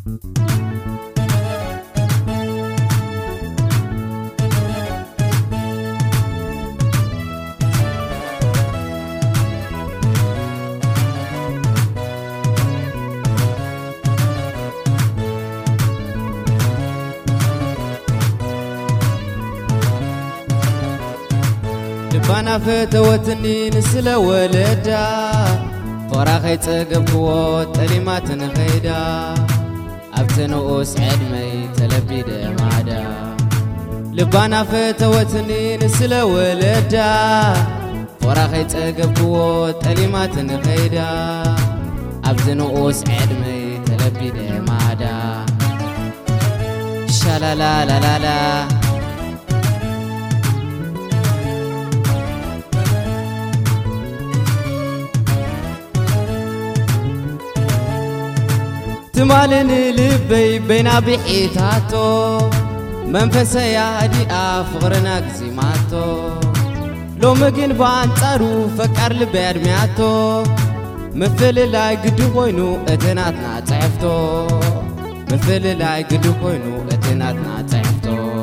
لبانا فتوتني نسل ولدا فراخي تقبكو تليمات نخيدا أبتنقوس عدمي تلبيد مادا لبانا فتوتني نسل ولدا فراخي تقبكو تليمات نخيدا أبتنقوس عدمي تلبيد مادا شالالا لا لا لا تمالن لبي بينا بحيتاتو منفسي يا دي أفغرنا قزيماتو لو مجن بانتارو فكر لبي أرمياتو مثل لا قدو بوينو اتناتنا تعفتو مثل لا قدو بوينو اتناتنا تعفتو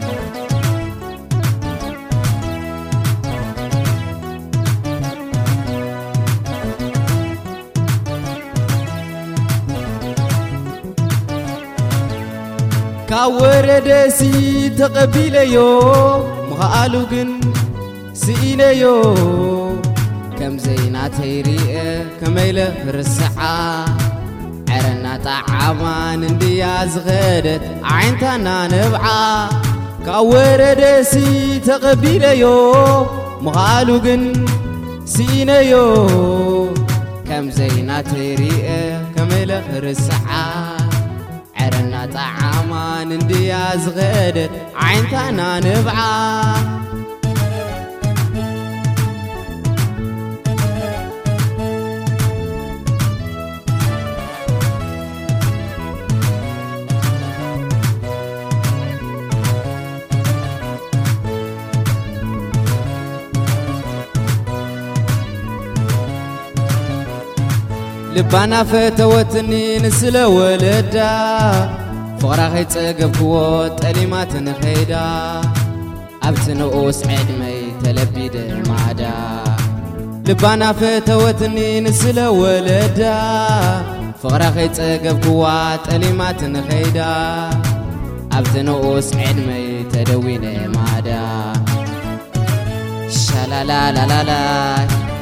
كاورد سي تقبيليو مخالو جن سينيو كم زينا تيري كميله فرسعة عرنا طعمان اندياز غدت عينتنا نبعة كاورد سي تقبيليو مخالو جن سينيو كم زينا تيري كميله فرسعة عرنا طعمان اندياز غدت عينتنا نبعة لبانا فتوتني نسل ولدا فراخي تقبكو تليمات نخيدا أبتنقوس عدمي تلبيد مادا لبانا فتوتني نسل ولدا فراخي تقبكو تليمات نخيدا أبتنقوس عدمي تدوين مادا شالالا لا لا لا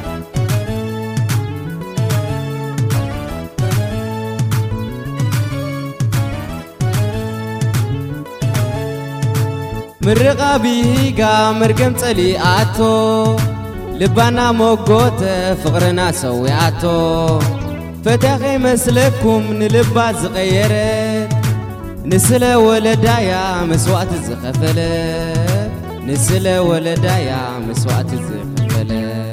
مرقابي قامر قم تلياتو لبانا موقوت فقرنا سوياتو فتاخي مسلكم نلبا زغيرت نسل ولدايا مسوات الزخفلت نسل ولدايا مسوات الزخفلت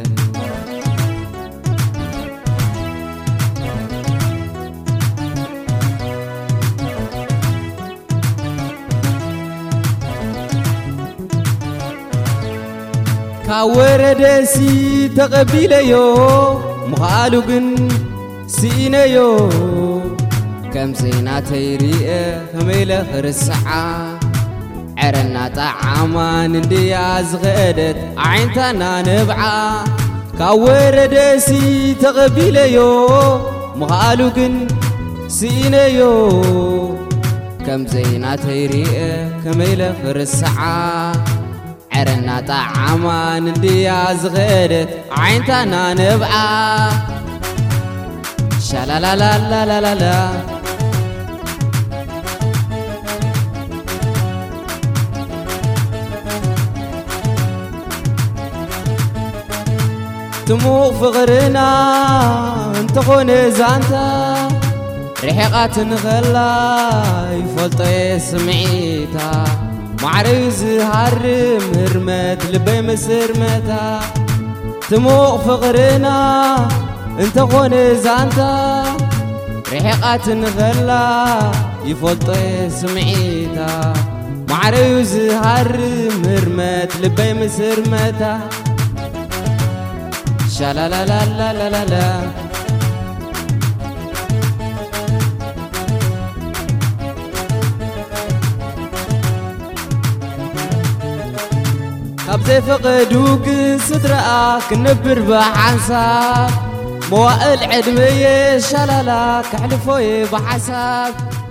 كاورد سي تقبيليو مخالو جن سينيو كم زينا تيري كميله فرسعة عرنا طعمان اندياز غدت عينتنا نبعة كاورد سي تقبيليو مخالو جن سينيو كم زينا تيري كميله فرسعة عرنا طعمان اندياز غدت عينتنا نبعة شالا لا لا لا لا لا لا تمو فغرنا انت خوني زانتا رحقات نغلا يفلطي سمعيتا معرز هرم هرمت لبي مسرمتا تمو فغرنا انت خوني زانتا رحقات نغلا يفلطي سمعيتا معرز هرم هرمت لبي مسرمتا شالا لا لا لا لا لا لا خبزي فقدوك صدرا كنبر بحساب موائل عدمي شلالا كحلفوي بحساب